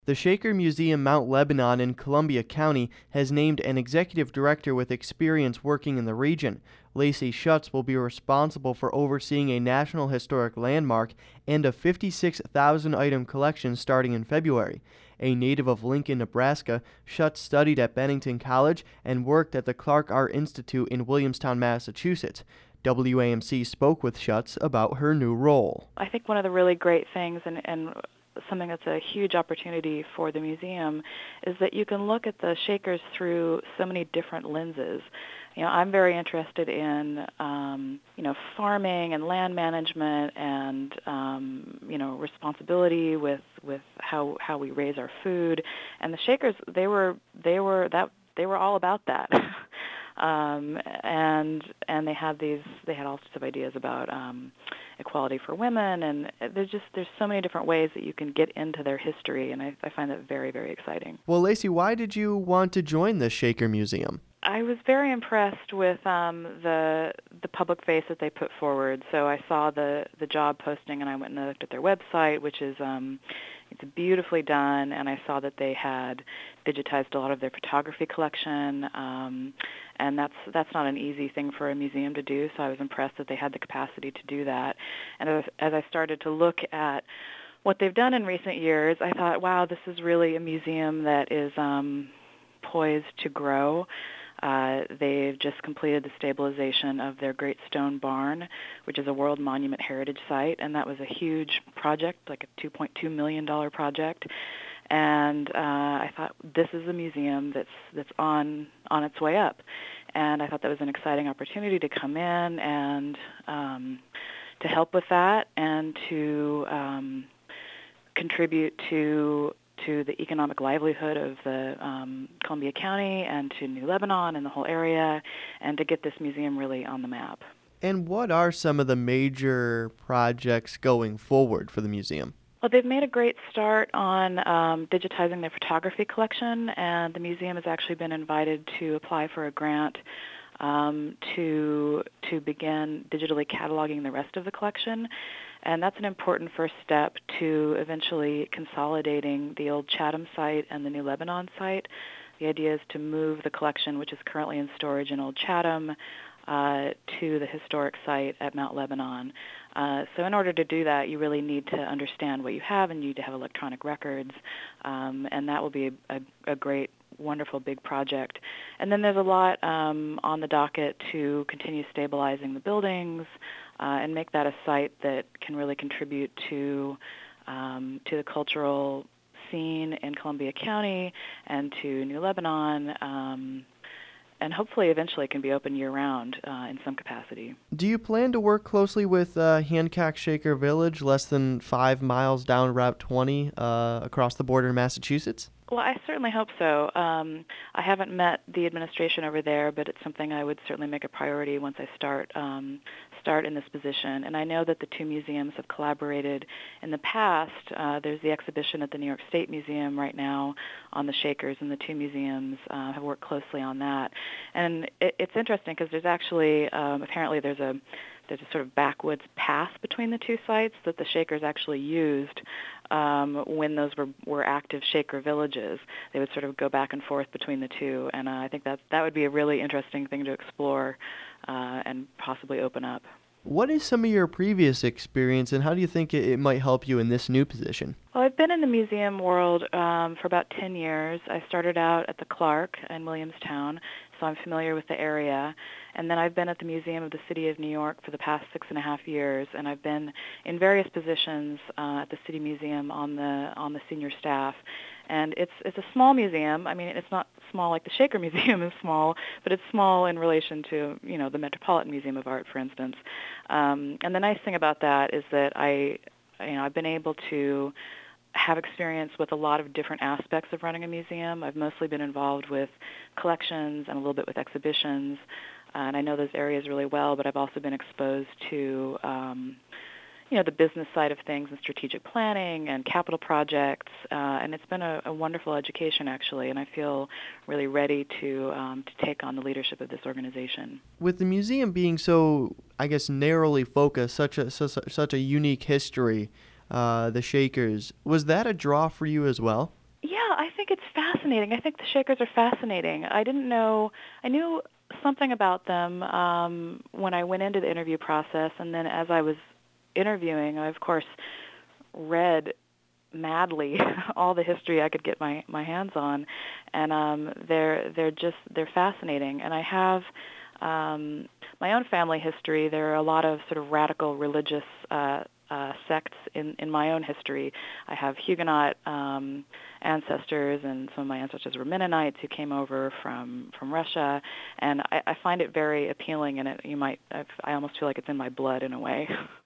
The Shaker Museum Mount Lebanon in Columbia County has named an executive director with experience working in the region. Lacey Schutz will be responsible for overseeing a National Historic Landmark and a 56,000-item collection starting in February. A native of Lincoln, Nebraska, Schutz studied at Bennington College and worked at the Clark Art Institute in Williamstown, Massachusetts. WAMC spoke with Schutz about her new role. I think one of the really great things and something that's a huge opportunity for the museum is that you can look at the Shakers through so many different lenses. I'm very interested in, farming and land management and, responsibility with how we raise our food. And the Shakers, they were all about that. And they had all sorts of ideas about equality for women, and there's so many different ways that you can get into their history, and I find that very, very exciting. Well, Lacey, why did you want to join the Shaker Museum? I was very impressed with the public face that they put forward. So I saw the job posting, and I went and looked at their website, which is it's beautifully done, and I saw that they had digitized a lot of their photography collection, and that's not an easy thing for a museum to do, so I was impressed that they had the capacity to do that. And as I started to look at what they've done in recent years, I thought, wow, this is really a museum that is poised to grow. They've just completed the stabilization of their Great Stone Barn, which is a World Monument Heritage Site, and that was a huge project, like a $2.2 million project. And I thought, this is a museum that's on its way up. And I thought that was an exciting opportunity to come in and to help with that and to contribute to the economic livelihood of the Columbia County and to New Lebanon and the whole area, and to get this museum really on the map. And what are some of the major projects going forward for the museum? Well, they've made a great start on digitizing their photography collection, and the museum has actually been invited to apply for a grant to begin digitally cataloging the rest of the collection. And that's an important first step to eventually consolidating the old Chatham site and the New Lebanon site. The idea is to move the collection, which is currently in storage in Old Chatham, to the historic site at Mount Lebanon. So in order to do that, you really need to understand what you have, and you need to have electronic records, and that will be a great, wonderful big project. And then there's a lot on the docket to continue stabilizing the buildings and make that a site that can really contribute to the cultural scene in Columbia County and to New Lebanon, and hopefully eventually can be open year-round in some capacity. Do you plan to work closely with Hancock Shaker Village, less than 5 miles down Route 20 across the border in Massachusetts? Well, I certainly hope so. I haven't met the administration over there, but it's something I would certainly make a priority once I start in this position. And I know that the two museums have collaborated in the past. There's the exhibition at the New York State Museum right now on the Shakers, and the two museums have worked closely on that. And it's interesting because there's actually apparently there's a sort of backwoods path between the two sites that the Shakers actually used when those were active Shaker villages. They would sort of go back and forth between the two, and I think that would be a really interesting thing to explore and possibly open up. What is some of your previous experience, and how do you think it might help you in this new position? Well, I've been in the museum world for about 10 years. I started out at the Clark in Williamstown, so I'm familiar with the area. And then I've been at the Museum of the City of New York for the past 6.5 years, and I've been in various positions at the City Museum on the senior staff. And it's a small museum. I mean, it's not small like the Shaker Museum is small, but it's small in relation to, the Metropolitan Museum of Art, for instance. And the nice thing about that is that I've been able to have experience with a lot of different aspects of running a museum. I've mostly been involved with collections and a little bit with exhibitions, and I know those areas really well, but I've also been exposed to the business side of things and strategic planning and capital projects, and it's been a wonderful education, actually, and I feel really ready to take on the leadership of this organization. With the museum being so, I guess, narrowly focused, such a unique history, the Shakers, was that a draw for you as well? think it's fascinating. I think the Shakers are fascinating. I didn't know. I knew something about them when I went into the interview process, and then as I was interviewing, I of course read madly all the history I could get my hands on, and they're fascinating. And I have my own family history. There are a lot of sort of radical religious sects in my own history. I have Huguenot ancestors, and some of my ancestors were Mennonites who came over from Russia, and I find it very appealing. And I almost feel like it's in my blood in a way.